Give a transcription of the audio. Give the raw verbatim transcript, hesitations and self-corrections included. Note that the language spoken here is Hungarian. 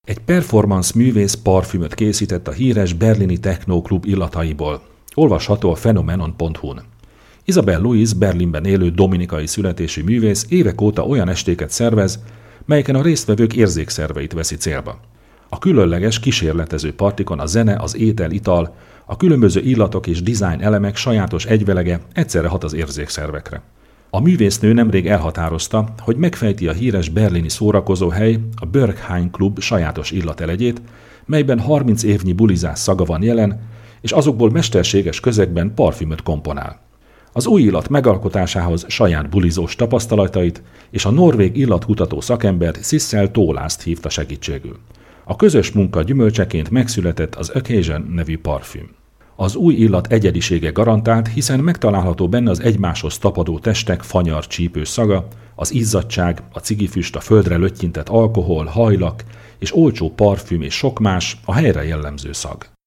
Egy performance művész parfümöt készített a híres berlini Techno Club illataiból. Olvasható a phenomenon pont hu-n. Isabel Louise Berlinben élő dominikai születésű művész évek óta olyan estéket szervez, melyeken a résztvevők érzékszerveit veszi célba. A különleges, kísérletező partikon a zene, az étel, ital, a különböző illatok és design elemek sajátos egyvelege egyszerre hat az érzékszervekre. A művésznő nemrég elhatározta, hogy megfejti a híres berlini szórakozóhely, a Berghain Club sajátos illatelegyét, melyben harminc évnyi bulizás szaga van jelen, és azokból mesterséges közegben parfümöt komponál. Az új illat megalkotásához saját bulizós tapasztalatait és a norvég illatkutató szakembert Sissel Tolast hívta segítségül. A közös munka gyümölcseként megszületett az Occasion nevű parfüm. Az új illat egyedisége garantált, hiszen megtalálható benne az egymáshoz tapadó testek fanyar csípős szaga, az izzadtság, a cigifüst, a földre löttyintett alkohol, hajlak és olcsó parfüm és sok más, a helyre jellemző szag.